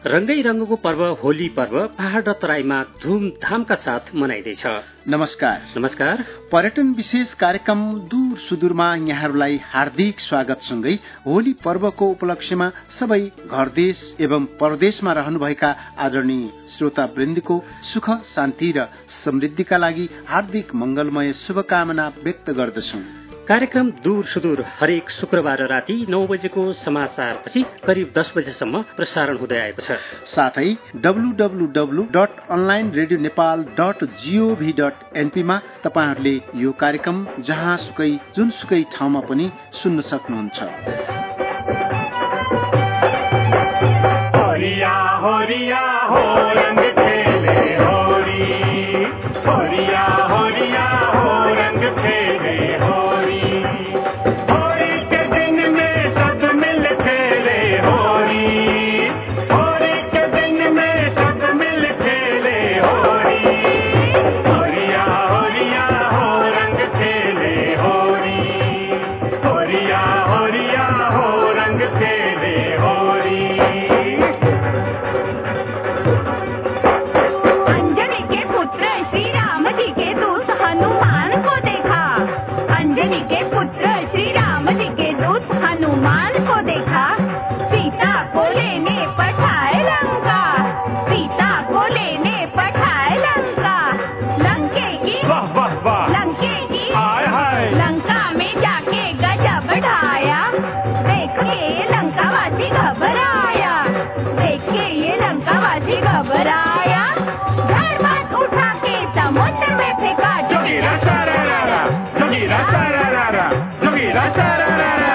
रंगै रंगको पर्व होली पर्व पहाड र तराईमा धूमधामका साथ मनाइँदैछ। नमस्कार। पर्यटन विशेष कार्यक्रम दूर सुदूरमा यहाँहरूलाई हार्दिक स्वागत सँगै होली पर्वको उपलक्ष्यमा सबै घर देश एवं परदेशमा रहनुभएका आदरणीय श्रोतावृन्दको सुख शान्ति र समृद्धिका लागि हार्दिक मंगलमय शुभकामना व्यक्त गर्दछौं। कार्यक्रम दूर सुदूर हरेक शुक्रबार राति 9 बजेको समाचारपछि करिब 10 बजेसम्म प्रसारण हुँदै आएको छ। साथै www.onlineradio.nepal.gov.np मा तपाईहरूले यो कार्यक्रम जहाँसुकै जुनसुकै ठाउँमा पनि सुन्न सक्नुहुन्छ। होरिया होरिया हो रंग खेले होरी, होरिया होरिया हो रंग खेले होरी, होरी के दिन में सब मिल खेले होरी, होरी के दिन में सब मिल खेले होरी, होरिया होरिया हो रंग खेले होरी, होरिया होरिया हो रंग खेले होरी। अंजनी के पुत्र श्री राम जी के दूत हनुमान को देखा, अंजनी के पुत्र श्री राम जी के दूत हनुमान को देखा, सीता को लेने पठाए लंका, सीता को लेने पठाए लंका, लंके की वाह वाह वाह, लंके की हाय हाय, लंका में जाके गजब ढाया, देख के ये लंकावासी घबराया, देख के ये लंकावासी घबराया, धड़मत उठा के समुद्र में फेंका। जोगीरा सारारा, जोगीरा सारारा, जोगीरा सारारा।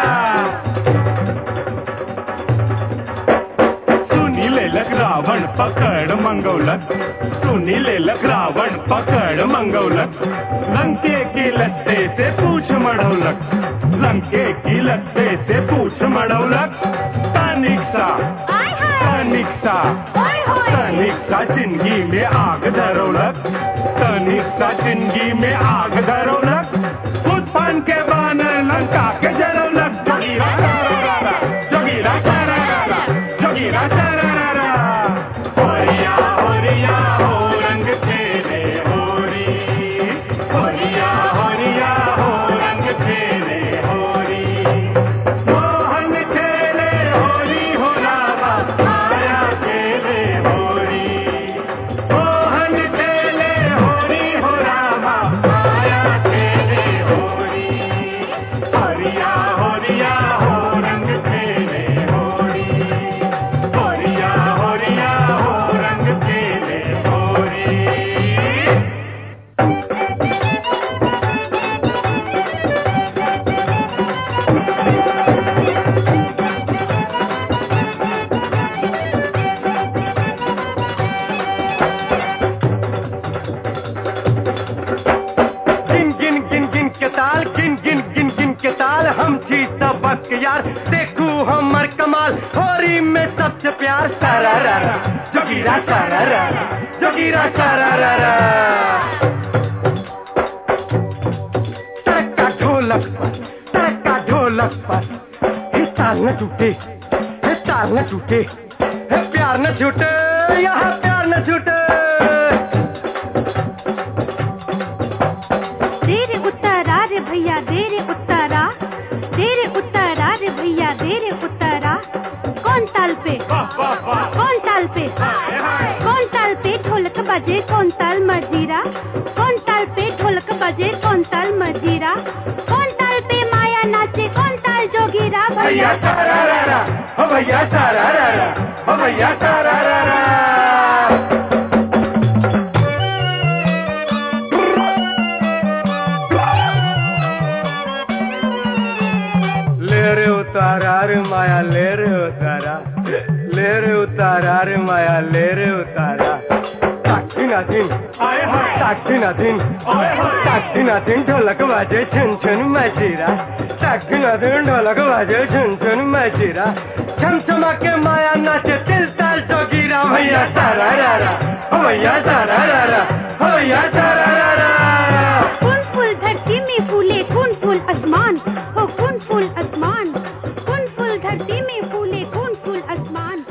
सुनीलेलक रावण पकड मंगवलक, सुनीलेलक रावण पकड मंगवलक, लंके की लत्ते से पूछ मडवलक, लंके की लत्ते से पूछ मडवलक, तनिकसा आय हाय, तनिकसा ओय होय, तनिकसा चिंगी में आग धरवलक, तनिकसा चिंगी में आग धरवलक, खुद पान के बानर लंका के जरवलक। जोगीरा सारारा, जोगीरा सारारा, जोगीरा सारारा। होरिया होरिया हो रंग खेले होरी, होरिया होरिया हो रंग खेले होरी, मोहन खेले होरी हो रामा, माया खेले होरी, मोहन खेले होरी हो रामा, माया खेले होरी, होरिया होरिया हो रंग खेले होरी, होरिया होरिया हो रंग खेले होरी। गिन गिन गिन गिन के ताल, गिन गिन गिन गिन के ताल, हम जीता बक यार, देखू हमर कमाल, होरी में सबसे प्यार सारारा, जोगीरा सारारा, जोगीरा सारारा। तरक्का ढोलक पर, तरक्का ढोलक पर, हे ताल न टूटे, हे ताल न टूटे, हे प्यार न छूटे, यहाँ प्यार न छूटे। देरे उत्तरा रे भैया देरे उत्तरा, देरे उत्तरा रे भैया देरे उत्तरा, कौन ताल पे, वाह वाह वाह, कौन ताल पे, हाय हाय, कौन ताल पे ढोलक बजे, कौन ताल मजीरा, कौन ताल पे ढोलक बजे, कौन ताल मजीरा, कौन ताल पे माया नाचे, कौन ताल जोगीरा भैया सारारा, हो भैया सारारा, हो भैया सारारा। ले रे उतारा रे माया, ले रे उतारा, ले रे उतारा रे माया, ले रे उतारा। साक्षी नाथिन, साक्षी नाथिन, साक्षी नाथिन, ढोलक बाजे छन छन मजीरा, साक्षी नाथिन, ढोलक बाजे छन छन मजीरा, छमछमा के माया नाचे तिल ताल जोगीरा, भैया सारारा, हो भैया सारारा, हो भैया सारारा। कौन फूल धरती में फूले, कौन फूल आसमान, हो कौन फूल आसमान, कौन फूल धरती में फूले, कौन फूल आसमान।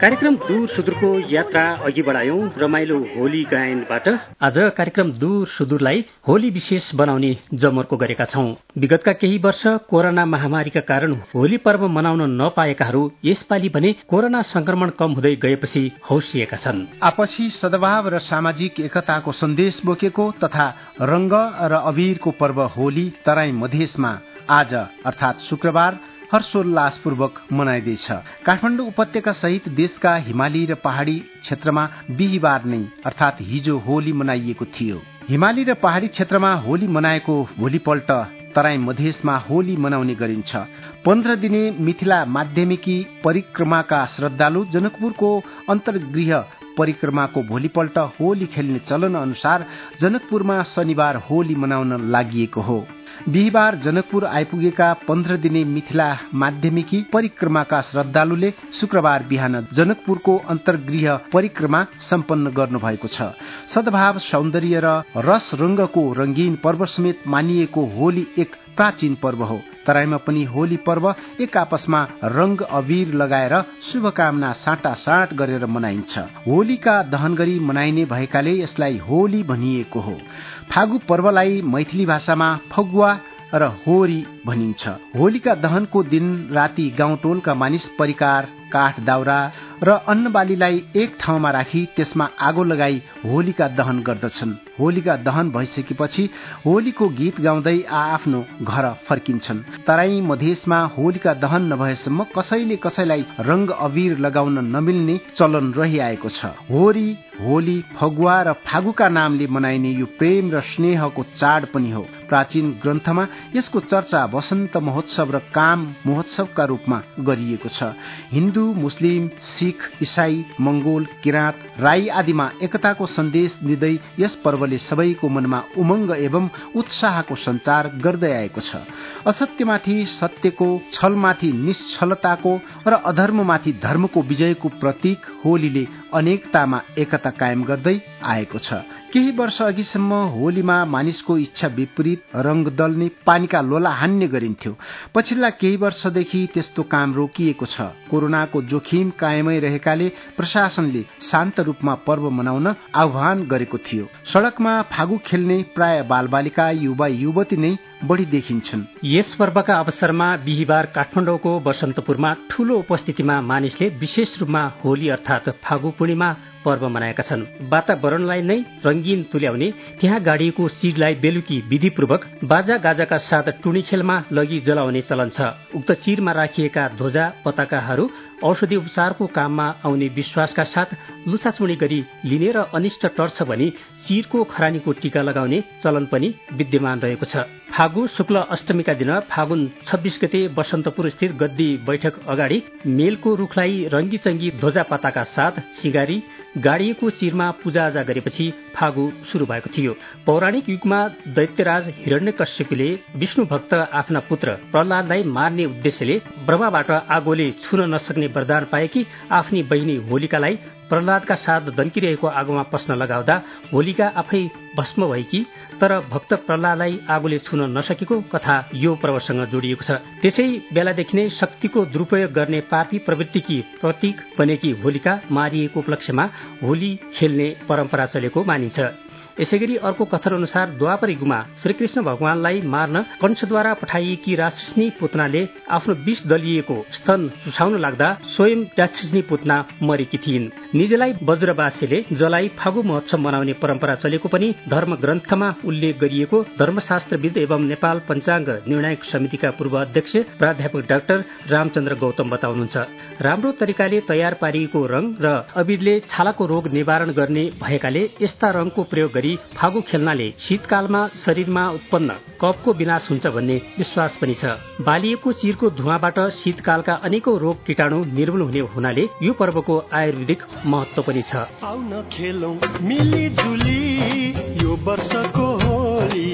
कार्यक्रम दूर सुदूरको यात्रा अघि बढायौं रमाइलो होली गायनबाट। आज कार्यक्रम दूर सुदूरलाई होली विशेष बनाउने जमर्को गरेका छौं। विगतका केही वर्ष कोरोना महामारीका कारण होली पर्व मनाउन नपाएकाहरू यसपालि भने कोरोना संक्रमण कम हुँदै गएपछि हौसिएका छन्। आपसी सद्भाव र सामाजिक एकताको सन्देश बोकेको तथा रंग र अबीरको पर्व होली तराई मधेसमा आज अर्थात शुक्रबार हर्षोल्लासपूर्वक मनाइँदैछ। काठमाडौँ उपत्यका सहित देशका हिमाली र पहाड़ी क्षेत्रमा बिहिबार नै अर्थात हिजो होली मनाइएको थियो। हिमाली र पहाड़ी क्षेत्रमा होली मनाएको भोलिपल्ट तराई मधेसमा होली मनाउने गरिन्छ। 15 दिने मिथिला माध्यमिकी परिक्रमाका श्रद्धालु जनकपुरको अन्तर्गृह परिक्रमाको भोलिपल्ट होली खेल्ने चलन अनुसार जनकपुरमा शनिबार होली मनाउन लागिएको हो। बिहिबार जनकपुर आइपुगेका 15 दिने मिथिला माध्यमिकी परिक्रमाका श्रद्धालुले शुक्रबार बिहान जनकपुरको अन्तर्गृह परिक्रमा सम्पन्न गर्नुभएको छ। सद्भाव, सौन्दर्य र रस रंगको रंगीन पर्व समेत मानिएको होली एक प्राचीन पर्व हो। तराईमा पनि होली पर्व एक आपसमा रंग अबीर लगाएर शुभकामना साटासाट गरेर मनाइन्छ। होलिका दहन गरी मनाइने भएकाले यसलाई होली भनिएको हो। फागु पर्वलाई मैथिली भाषामा फगुवा र होरी भनिन्छ। होलिका दहनको दिन राति गाउँटोलका मानिस परिकार, काठ दाउरा र अन्नबालीलाई एक ठाउँमा राखी त्यसमा आगो लगाई होलिका दहन गर्दछन्। होलिका दहन भइसकेपछि होलीको गीत गाउँदै आआफ्नो घर फर्किन्छन्। तराई मधेसमा होलिका दहन नभएसम्म कसैले कसैलाई रंग अबीर लगाउन नमिल्ने चलन रहिआएको छ। होरी, होली, फगुवा र फागुका नामले मनाइने यो प्रेम र स्नेहको चाड पनि हो। प्राचीन ग्रन्थमा यसको चर्चा वसन्त महोत्सव र काम महोत्सवका रूपमा गरिएको छ। हिन्दू, मुस्लिम, सिख, इसाई, मंगोल, किराँत, राई आदिमा एकताको सन्देश दिँदै यस पर्वले सबैको मनमा उमंग एवं उत्साहको सञ्चार गर्दै आएको छ। असत्यमाथि सत्यको, छलमाथि निश्छलताको र अधर्ममाथि धर्मको विजयको प्रतीक होलीले अनेकतामा एकता कायम गर्दै आएको छ। केही वर्ष अघिसम्म होलीमा मानिसको इच्छा विपरीत रंग दल्ने, पानीका लोला हान्ने गरिन्थ्यो। पछिल्ला केही वर्षदेखि त्यस्तो काम रोकिएको छ। कोरोनाको जोखिम कायमै रहेकाले प्रशासनले शान्त रूपमा पर्व मनाउन आह्वान गरेको थियो। सड़कमा फागु खेल्ने प्राय बालबालिका, युवा युवती नै बढ़ी देखिन्छन्। यस पर्वका अवसरमा बिहिबार काठमाडौँको बसन्तपुरमा ठूलो उपस्थितिमा मानिसले विशेष रूपमा होली अर्थात फागु पूर्णिमा पर्व मनाएका छन्। वातावरणलाई नै रंगीन तुल्याउने त्यहाँ गाडिएको चिरलाई बेलुकी विधिपूर्वक बाजा गाजाका साथ टुनी खेलमा लगी जलाउने चलन छ। उक्त चिरमा राखिएका ध्वजा पताकाहरू औषधि उपचारको काममा आउने विश्वासका साथ लुछाचुणी गरी लिने र अनिष्ट टर्छ भनी चिरको खरानीको टीका लगाउने चलन पनि विद्यमान रहेको छ। फागु शुक्ल अष्टमीका दिन फागुन 26 गते बसन्तपुर स्थित गद्दी बैठक अगाडि मेलको रुखलाई रंगीचंगी ध्वजा पताका साथ सिंगारी गाडिएको चिरमा पूजाआजा गरेपछि फागु शुरू भएको थियो। पौराणिक युगमा दैत्यराज हिरण्यकश्यपले विष्णु भक्त आफ्ना पुत्र प्रहलादलाई मार्ने उद्देश्यले ब्रह्माबाट आगोले छुन नसक्ने वरदान पाएकी आफ्नी बहिनी होलिकालाई प्रहलादका साथ दन्किरहेको आगोमा पस्न लगाउँदा होलिका आफै भस्म भएकी तर भक्त प्रहलादलाई आगोले छुन नसकेको कथा यो पर्वसँग जोडिएको छ। त्यसै बेलादेखि नै शक्तिको दुरुपयोग गर्ने पापी प्रवृत्तिकी प्रतीक बनेकी होलिका मारिएको उपलक्ष्यमा होली खेल्ने परम्परा चलेको मानिन्छ। यसैगरी अर्को कथन अनुसार द्वापर युगमा श्रीकृष्ण भगवानलाई मार्न कंसद्वारा पठाइएकी राक्षसनी पुतनाले आफ्नो विष दलिएको स्तन चुसाउन लाग्दा स्वयं राक्षसनी पुतना मरेकी थिइन्। निजलाई वज्रवासीले जलाई फागु महोत्सव मनाउने परम्परा चलेको पनि धर्म ग्रन्थमा उल्लेख गरिएको धर्मशास्त्रविद एवं नेपाल पञ्चाङ्ग निर्णायक समितिका पूर्व अध्यक्ष प्राध्यापक डाक्टर रामचन्द्र गौतम बताउनुहुन्छ। राम्रो तरिकाले तयार पारिएको रंग र अबीरले छालाको रोग निवारण गर्ने भएकाले यस्ता रंगको प्रयोग गरी फागु खेल्नाले शीतकालमा शरीरमा उत्पन्न कफको विनाश हुन्छ भन्ने विश्वास पनि छ। बालिएको चिरको धुवाबाट शीतकालका अनेकौं रोग कीटाणु निर्मूल हुने हुनाले यो पर्वको आयुर्वेदिक महत्व पनि छ। आउन खेलौं मिलिजुली यो वर्षको होली,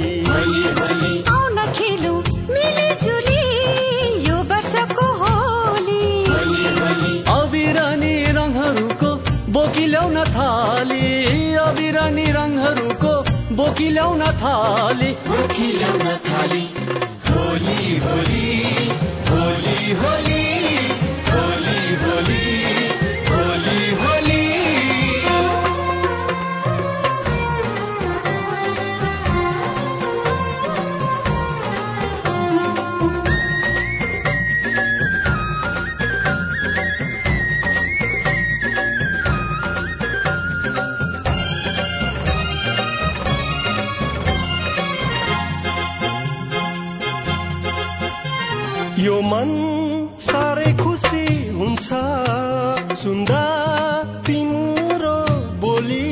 आउन खेलौं मिलिजुली यो वर्षको होली। अबिरानी रङहरूको बोकी ल्याउन थाली, अबिरानी रङहरूको बोकी ल्याउन थाली, बोकी ल्याउन थाली। होली होली होली होली होली होली होली सुन्दा तिम्रो बोली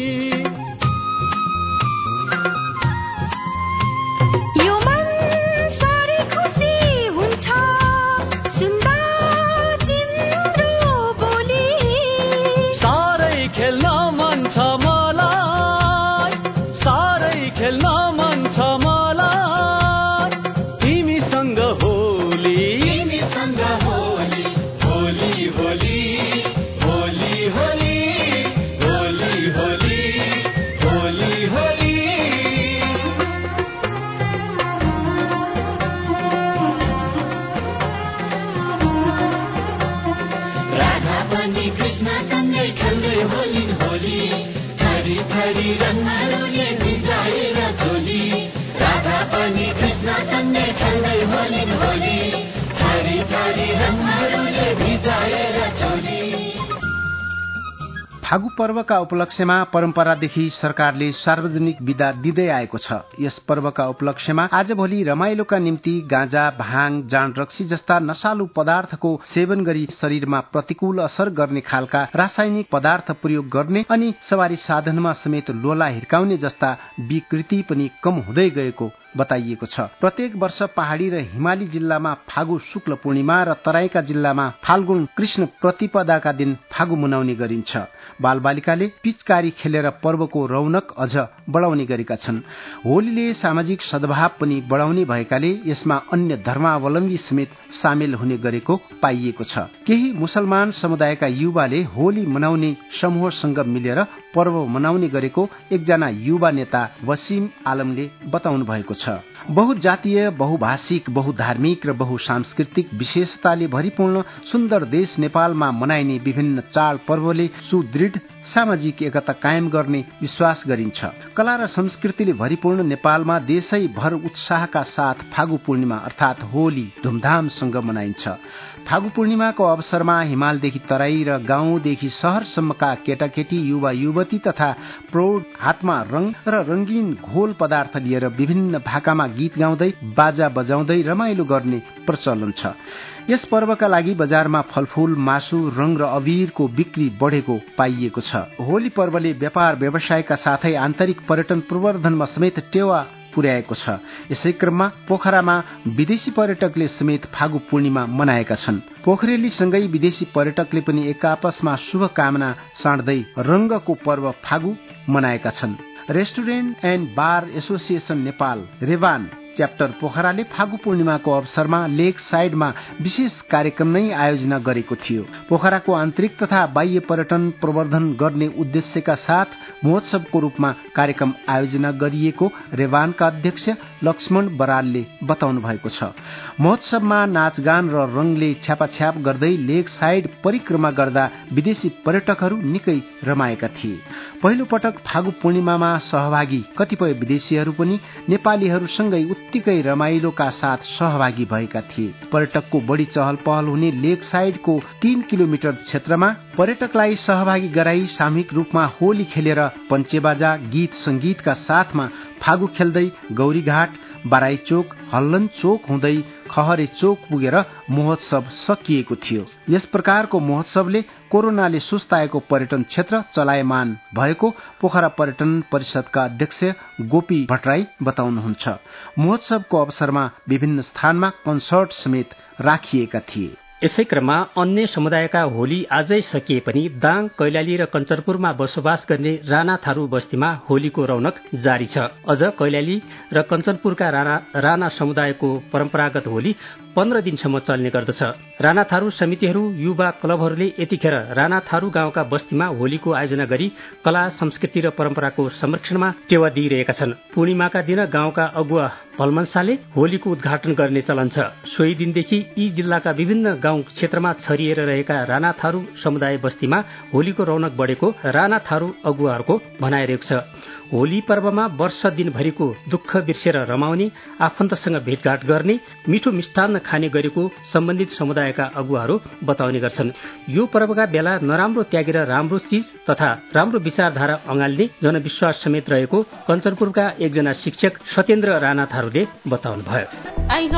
फागु पर्वका उपलक्ष्यमा परम्परादेखि सरकारले सार्वजनिक बिदा दिँदै आएको छ। यस पर्वका उपलक्ष्यमा आजभोलि रमाइलोका निम्ति गाँजा, भाङ, जाँड रक्सी जस्ता नशालु पदार्थको सेवन गरी शरीरमा प्रतिकूल असर गर्ने खालका रासायनिक पदार्थ प्रयोग गर्ने अनि सवारी साधनमा समेत लोला हिर्काउने जस्ता विकृति पनि कम हुँदै गएको बताइएको छ। प्रत्येक वर्ष पहाड़ी र हिमाली जिल्लामा फागु शुक्ल पूर्णिमा र तराईका जिल्लामा फाल्गुन कृष्ण प्रतिपदाका दिन फागु मनाउने गरिन्छ। बालबालिकाले पिचकारी खेलेर पर्वको रौनक अझ बढाउने गरेका छन्। होलीले सामाजिक सद्भाव पनि बढाउने भएकाले यसमा अन्य धर्मावलम्बी समेत सामेल हुने गरेको पाइएको छ। केही मुसलमान समुदायका युवाले होली मनाउने समूहसँग मिलेर पर्व मनाउने गरेको एकजना युवा नेता वसिम आलमले बताउनु भएको छ। बहुजातीय, बहुभाषिक, बहुधार्मिक र बहुसांस्कृतिक विशेषताले भरिपूर्ण सुन्दर देश नेपालमा मनाइने विभिन्न चाड पर्वले सुदृढ सामाजिक एकता कायम गर्ने विश्वास गरिन्छ। कला र संस्कृतिले भरिपूर्ण नेपालमा देशैभर उत्साहका साथ फागु पूर्णिमा अर्थात होली धुमधामसँग मनाइन्छ। फागु पूर्णिमाको अवसरमा हिमालदेखि तराई र गाउँदेखि शहरसम्मका केटाकेटी, युवा युवती तथा प्रौढ हातमा रंग र रंगीन घोल पदार्थ लिएर विभिन्न भाकामा गीत गाउँदै बाजा बजाउँदै रमाइलो गर्ने प्रचलन छ। यस पर्वका लागि बजारमा फलफूल, मासु, रंग र अबीरको बिक्री बढेको पाइएको छ। होली पर्वले व्यापार व्यवसायका साथै आन्तरिक पर्यटन प्रवर्धनमा समेत टेवा पुर्याएको छ। यसै क्रममा पोखरामा विदेशी पर्यटकले समेत फागु पूर्णिमा मनाएका छन्। पोखरेलीसँगै विदेशी पर्यटकले पनि एक आपसमा शुभकामना साँड्दै रंगको पर्व फागु मनाएका छन्। Restaurant and bar association Nepal Rewan chapter पोखराले फागु पूर्णिमाको अवसरमा लेक साइडमा विशेष कार्यक्रम नै आयोजना गरेको थियो। पोखराको आन्तरिक तथा बाह्य पर्यटन प्रवर्धन गर्ने उद्देश्यका साथ महोत्सवको रूपमा कार्यक्रम आयोजना गरिएको रेवानका अध्यक्ष लक्ष्मण बरालले बताउनु भएको छ। महोत्सवमा नाचगान र रंगले छ्यापाछ्याप गर्दै लेक साइड परिक्रमा गर्दा विदेशी पर्यटकहरू निकै रमाएका थिए। पहिलो पटक फागु पूर्णिमामा सहभागी कतिपय विदेशीहरू पनि नेपालीहरूसँगै उत्तिकै रमाइलोका साथ सहभागी भएका थिए। पर्यटकको बढी चहल पहल हुने लेक साइडको 3 किलोमिटर क्षेत्रमा पर्यटकलाई सहभागी गराई सामूहिक रूपमा होली खेलेर पञ्चेबाजा, गीत संगीतका साथमा फागु खेल्दै गौरीघाट, बाराई चोक, हल्लन चोक हुँदै खहरे चोक पुगेर महोत्सव सकिएको थियो। यस प्रकारको महोत्सवले कोरोनाले सुस्ताएको पर्यटन क्षेत्र चलायमान भएको पोखरा पर्यटन परिषदका अध्यक्ष गोपी भट्टराई बताउनुहुन्छ। महोत्सवको अवसरमा विभिन्न स्थानमा कन्सर्ट समेत राखिएका थिए। यसै क्रममा अन्य समुदायका होली आजै सकिए पनि दाङ, कैलाली र कञ्चनपुरमा बसोबास गर्ने राणा थारू बस्तीमा होलीको रौनक जारी छ। अझ कैलाली र कञ्चनपुरका राणा समुदायको परम्परागत होली 15 दिनसम्म चल्ने गर्दछ। राणा थारू समितिहरू, युवा क्लबहरूले यतिखेर राणा थारू गाउँका बस्तीमा होलीको आयोजना गरी कला, संस्कृति र परम्पराको संरक्षणमा टेवा दिइरहेका छन्। पूर्णिमाका दिन गाउँका अगुवा भलमनसाले होलीको उद्घाटन गर्ने चलन छ। सोही दिनदेखि यी जिल्लाका विभिन्न गाउँ क्षेत्रमा छरिएर रहेका राणा थारू समुदाय बस्तीमा होलीको रौनक बढेको राणा थारू अगुवाहरूको भनाइरहेको छ। होली पर्वमा वर्ष दिनभरिको दुःख बिर्सेर रमाउने, आफन्तसँग भेटघाट गर्ने, मिठो मिष्टान्न खाने गरेको सम्बन्धित समुदायका अगुवाहरू बताउने गर्छन्। यो पर्वका बेला नराम्रो त्यागेर राम्रो चीज तथा राम्रो विचारधारा अँगाल्ने जनविश्वास समेत रहेको कञ्चनपुरका एकजना शिक्षक सत्येन्द्र राणा थारूले बताउनुभयो।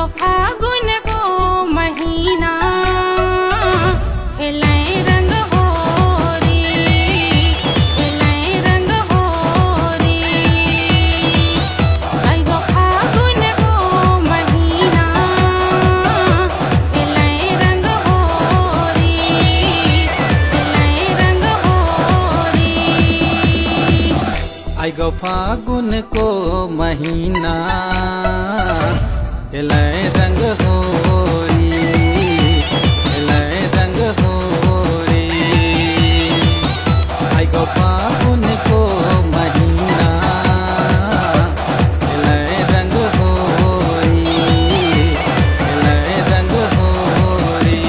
महिना रंग हो फागुनको महिना यसलाई रंग होरी यसलाई रंग होरी आइको फागुनको महिना यसलाई रंग होरी यसलाई रंग होरी।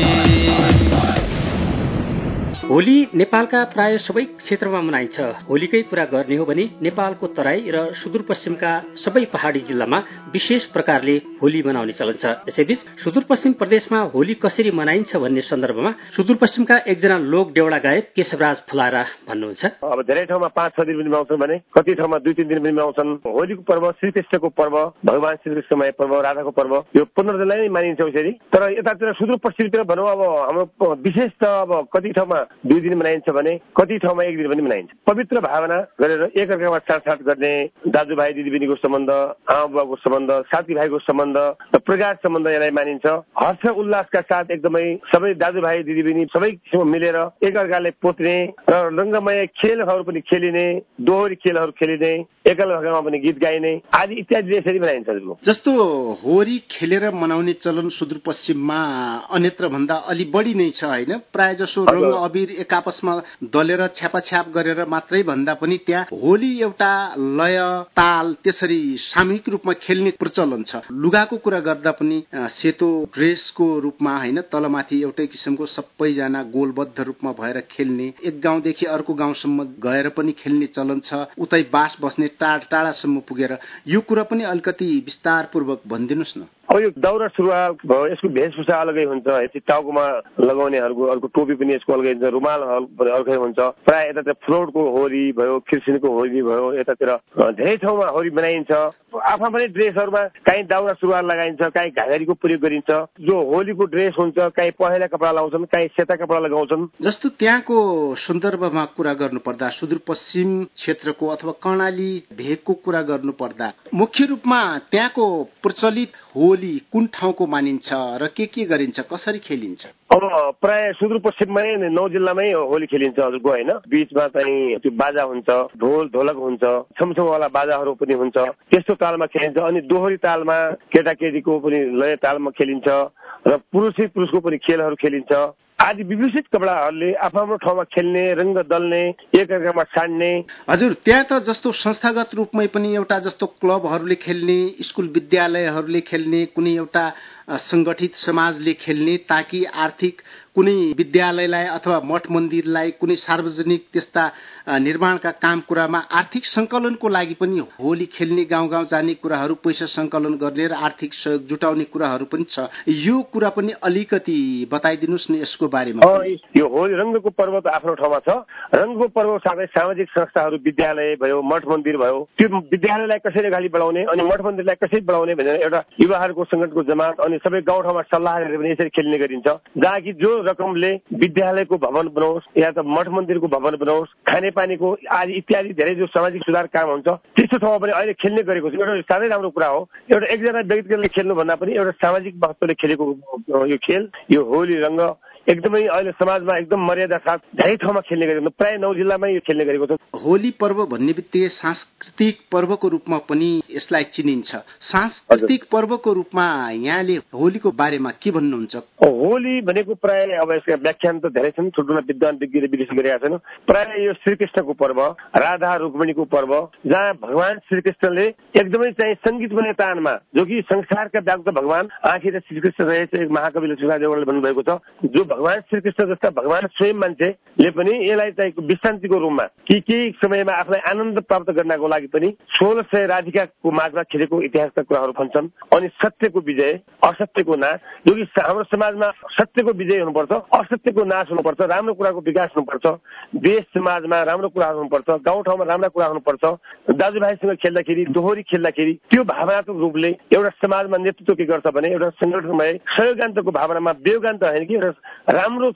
होली नेपालका प्राय सबै क्षेत्रमा मनाइन्छ। होलीकै कुरा गर्ने हो भने नेपालको तराई र सुदूरपश्चिमका सबै पहाडी जिल्लामा विशेष प्रकारले होली मनाउने चलन छ। यसैबीच सुदूरपश्चिम प्रदेशमा होली कसरी मनाइन्छ भन्ने सन्दर्भमा सुदूरपश्चिमका एकजना लोक देउडा गायक केशवराज फुलारा भन्नुहुन्छ। अब धेरै ठाउँमा 5-6 दिन पनि मनाउँछन् भने कति ठाउँमा 2-3 दिन पनि मनाउँछन्। होलीको पर्व श्रीकृष्णको पर्व, भगवान श्रीकृष्णमय पर्व, राधाको पर्व, यो 15 दिनलाई नै मानिन्छ उसरी। तर यतातिर सुदूरपश्चिमतिर भनौँ अब हाम्रो विशेष त अब कति ठाउँमा 2 दिन मनाइन्छ भने कति ठाउँमा 1 दिन पनि मनाइन्छ। पवित्र भावना गरेर एकअर्कामा साथसाथ गर्ने, दाजुभाइ दिदीबहिनीको सम्बन्ध, आमाबाबुको सम्बन्ध, साथीभाइको सम्बन्ध र प्रगाढ सम्बन्ध यसलाई मानिन्छ। हर्ष उल्लासका साथ एकदमै सबै दाजुभाइ दिदीबहिनी सबै किसिम मिलेर एकअर्काले पोत्ने र रङ्गमय खेलहरू पनि खेलिने, दोहोरी खेलहरू खेलिने, एकल भाकामा पनि गीत गाइने आदि इत्यादि यसरी मनाइन्छ। जस्तो होली खेलेर मनाउने चलन सुदूरपश्चिममा अन्यत्र भन्दा अलि बढी नै छ होइन। प्राय जसो रंग अबिर एक आपसमा दलेर छ्यापाछ्याप गरेर मात्रै भन्दा पनि त्यहाँ होली एउटा लय ताल त्यसरी सामूहिक रूपमा खेल्ने प्रचलन छ। लुगाको कुरा गर्दा पनि सेतो ड्रेसको रूपमा होइन, तलमाथि एउटै किसिमको सबैजना गोलबद्ध रूपमा भएर खेल्ने, एक गाउँदेखि अर्को गाउँसम्म गएर पनि खेल्ने चलन छ। उतै बास बस्ने टाढासम्म पुगेर यो कुरा पनि अलिकति विस्तारपूर्वक भनिदिनुहोस् न। अब यो दौरा सुरुवाल भयो, यसको भेषभूषा अलगै हुन्छ। टाउकोमा लगाउनेहरूको अर्को टोपी पनि यसको अलगै हुन्छ, रुमाल अर्कै हुन्छ। प्राय यतातिर फ्लोटको होली भयो, किर्सिनको होली भयो, यतातिर धेरै ठाउँमा होली मनाइन्छ। आफ्ना पनि ड्रेसहरूमा काहीँ दाउरा सुरुवाल लगाइन्छ, काहीँ घाघरीको प्रयोग गरिन्छ। जो होलीको ड्रेस हुन्छ काहीँ पहेँला कपडा लगाउँछन्, काहीँ सेता कपडा लगाउँछन्। जस्तो त्यहाँको सन्दर्भमा कुरा गर्नुपर्दा सुदूरपश्चिम क्षेत्रको अथवा कर्णाली भेगको कुरा गर्नुपर्दा मुख्य रूपमा त्यहाँको प्रचलित होली कुन ठाउँको मानिन्छ र के गरिन्छ, कसरी खेलिन्छ? अब प्राय सुदूरपश्चिममै 9 जिल्लामै होली खेलिन्छ हजुरको होइन। बीचमा चाहिँ त्यो बाजा हुन्छ, ढोल ढोलक हुन्छ, छमछमवाला बाजाहरू पनि हुन्छ, त्यस्तो तालमा खेलिन्छ। अनि दोहोरी तालमा केटाकेटीको पनि लय तालमा खेलिन्छ र पुरुषको पनि खेलहरू खेलिन्छ। आदि विभूषित कपडाहरूले आफ्नो ठाउँमा खेल्ने, रंग दल्ने, एकअर्कामा साड्ने। हजुर त्यहाँ त जस्तो संस्थागत रूपमै पनि एउटा जस्तो क्लबहरूले खेल्ने, स्कुल विद्यालयहरूले खेल्ने, कुनै एउटा संगठित समाजले खेल्ने, ताकि आर्थिक कुनै विद्यालयलाई अथवा मठ मन्दिरलाई कुनै सार्वजनिक त्यस्ता निर्माणका काम कुरामा आर्थिक संकलनको लागि पनि होली खेल्ने, गाउँ गाउँ जाने कुराहरू, पैसा संकलन गर्ने र आर्थिक सहयोग जुटाउने कुराहरू पनि छ। यो कुरा पनि अलिकति बताइदिनुहोस् न यसको बारेमा। यो होली रंगको पर्व त आफ्नो ठाउँमा छ। रंगको पर्व साथै सामाजिक संस्थाहरू, विद्यालय भयो, मठ मन्दिर भयो, त्यो विद्यालयलाई कसरी अगाडि बढाउने अनि मठ मन्दिरलाई कसरी बढाउने भनेर एउटा युवाहरूको संगठनको जमात अनि सबै गाउँठाउँमा सल्लाह गरेर पनि यसरी खेल्ने गरिन्छ। जहाँ कि जो रकमले विद्यालयको भवन बनाओस् या त मठ मन्दिरको भवन बनाओस्, खानेपानीको आदि इत्यादि धेरै जो सामाजिक सुधार काम हुन्छ त्यस्तो ठाउँमा पनि अहिले खेल्ने गरेको छ। एउटा साह्रै राम्रो कुरा हो। एउटा एकजना व्यक्तिले खेल्नु भन्दा पनि एउटा सामाजिक महत्त्वले खेलेको यो खेल, यो होली रंग एकदमै अहिले समाजमा एकदम मर्यादा साथ धेरै ठाउँमा खेल्ने गरेको छ। प्राय 9 जिल्लामा यो खेल्ने गरेको छ। होली पर्व भन्ने बित्तिकै सांस्कृतिक पर्वको रूपमा पनि यसलाई चिनिन्छ। सांस्कृतिक पर्वको रूपमा यहाँले होलीको बारेमा के भन्नुहुन्छ? होली भनेको प्राय अब यसका व्याख्यान त धेरै छन्, ठुल्ठुला विद्वान व्यक्तिले विश्लेषण गरेका छन्। प्राय यो श्रीकृष्णको पर्व, राधा रुक्मिणीको पर्व, जहाँ भगवान श्रीकृष्णले एकदमै चाहिँ संगीतमय तानमा, जो कि संसारका व्याप्त भगवान आखिर श्रीकृष्ण रहेछ, एक महाकवि लक्ष्मीदेवले भन्नुभएको छ। जो भगवान श्रीकृष्ण जस्ता भगवान स्वयं मान्छेले पनि यसलाई चाहिँ विश्रान्तिको रूपमा केही समयमा आफूलाई आनन्द प्राप्त गर्नको लागि पनि 1600 राधिकाको माझमा खेलेको इतिहासका कुराहरू भन्छन्। अनि सत्यको विजय, असत्यको नाश, जो कि हाम्रो समाजमा सत्यको विजय हुनुपर्छ, असत्यको नाश हुनुपर्छ, राम्रो कुराको विकास हुनुपर्छ, देश समाजमा राम्रो कुरा हुनुपर्छ, गाउँठाउँमा राम्रा कुरा हुनुपर्छ। दाजुभाइसँग खेल्दाखेरि, दोहोरी खेल्दाखेरि त्यो भावनात्मक रूपले एउटा समाजमा नेतृत्व के गर्छ भने एउटा संगठनमय सहयोगान्तको भावनामा, बेयोगान्त होइन कि एउटा राम्रो चाहिँ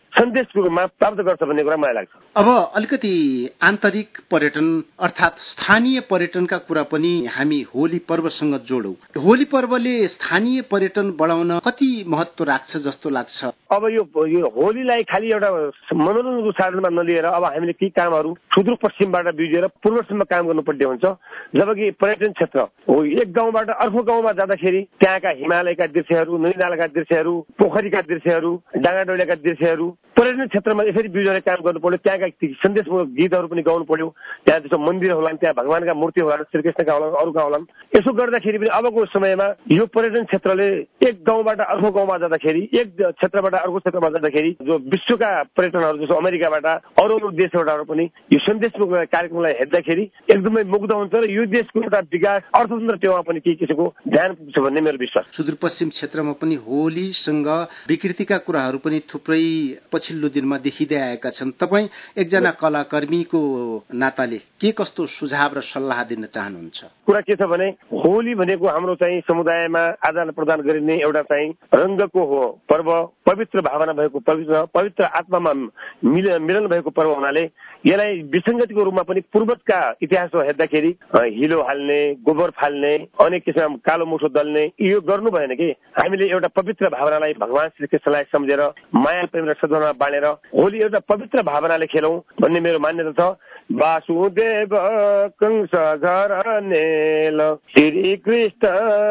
सन्देशको रूपमा प्राप्त गर्छ भन्ने कुरा मलाई लाग्छ। अब अलिकति आन्तरिक पर्यटन अर्थात् स्थानीय पर्यटनका कुरा पनि हामी होली पर्वसँग जोडौं। होली पर्वले स्थानीय पर्यटन बढाउन कति महत्व राख्छ जस्तो लाग्छ? अब यो होलीलाई खालि एउटा मनोरञ्जनको साधनमा नलिएर अब हामीले केही कामहरू सुदूरपश्चिमबाट बिउजेर पूर्वसम्म काम गर्नुपर्ने हुन्छ। जबकि पर्यटन क्षेत्र हो, एक गाउँबाट अर्को गाउँमा जाँदाखेरि त्यहाँका हिमालयका दृश्यहरू, नदीनालाका दृश्यहरू, पोखरीका दृश्यहरू, डाँडाडोलेका दृश्यहरू पर्यटन क्षेत्रमा यसरी बिउजेर काम गर्नु पर्यो। त्यहाँका सन्देशमूलक गीतहरू पनि गाउनु पर्यो। त्यहाँ जस्तो मन्दिर होलान्, त्यहाँ भगवानका मूर्ति होलान्, श्रीकृष्णका होलान्, अरूका होलान्। यसो गर्दाखेरि पनि अबको समयमा यो पर्यटन क्षेत्रले एक गाउँबाट अर्को गाउँमा जाँदाखेरि, एक क्षेत्रबाट अर्को क्षेत्रमा जाँदाखेरि जो विश्वका पर्यटनहरू जस्तो अमेरिकाबाट अरू देशबाट पनि यो सन्देशमूलक कार्यक्रमलाई हेर्दाखेरि एकदमै मुग्ध हुन्छ र यो देशको एउटा विकास अर्थतन्त्र टेवा पनि केही किसिमको ध्यान पुग्छ भन्ने मेरो विश्वास। सुदूरपश्चिम क्षेत्रमा पनि होलीसँग विकृतिका कुराहरू पनि थुप्रै पछिल्लो दिनमा देखिँदै आएका छन्। तपाईँ एकजना कलाकर्मीको नाताले के कस्तो सुझाव र सल्लाह दिन चाहनुहुन्छ? कुरा के छ भने होली भनेको हाम्रो चाहिँ समुदायमा आदान प्रदान गरिने एउटा चाहिँ रङ्गको हो पर्व, पवित्र भावना भएको पवित्र आत्मामा मिलन भएको पर्व हुनाले यसलाई विसङ्गतिको रूपमा पनि पूर्वजका इतिहास हेर्दाखेरि हिलो हाल्ने, गोबर फाल्ने, अनेक किसिम कालो मुठो दल्ने यो गर्नु भएन कि हामीले एउटा पवित्र भावनालाई भगवान श्रीकृष्णलाई सम्झेर माया प्रेम र सद्भावना बाँडेर होली एउटा पवित्र भावनाले खेलौं भन्ने मेरो मान्यता छ। वासुदेव कंस घर नेल, श्री कृष्ण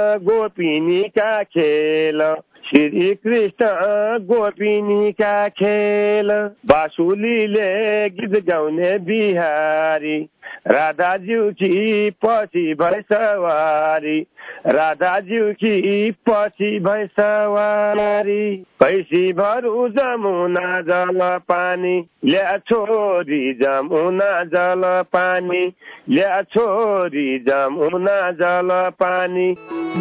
गोपिनी का खेल, श्री कृष्ण गोपिनी का खेल, बाँसुलीले गीत गाउने बिहारी, राधाज्यू की पछि भई सवारी, राधाज्यू की पछि भई सवारी, कैसी भरू जमुना जल पानी, ल्या छोरी जमुना जल पानी, ल्या छोरी जमुना जल पानी।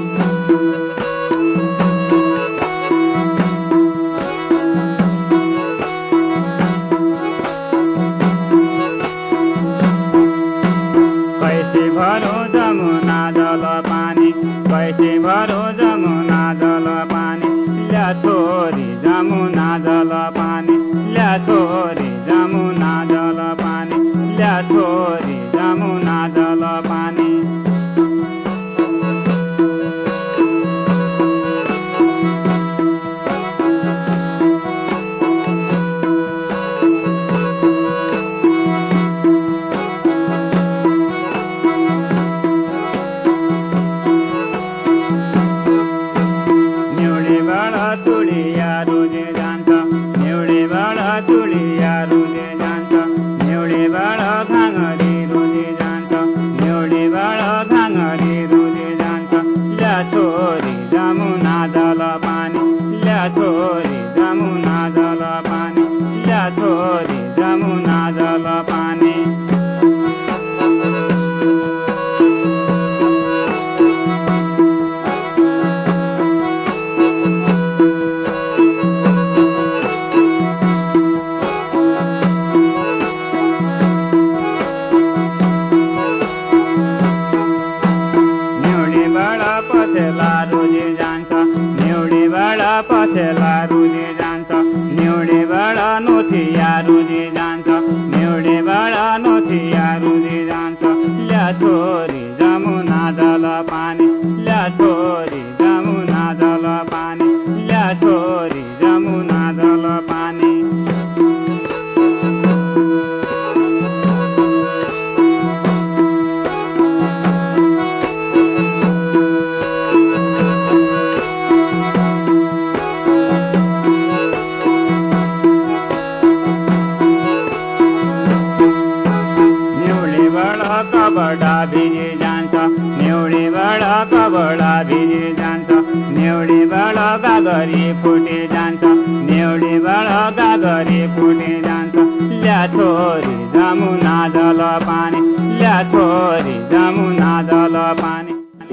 भरो जमुना जल पानी, कैसे भरो जमुना जल पानी, ल्या छोरी जमुना जल पानी, ल्या छोरी जमुना जल पानी, ल्या छोरी जमुना जल पानी।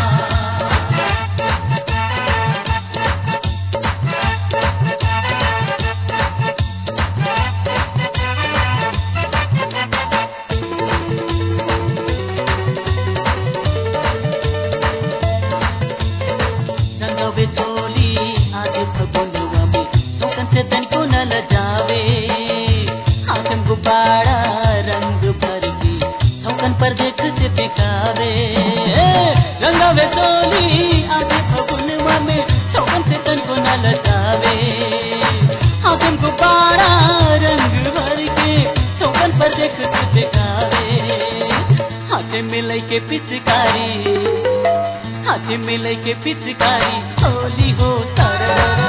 हाथे मिलै के पिचकारी होली हो तर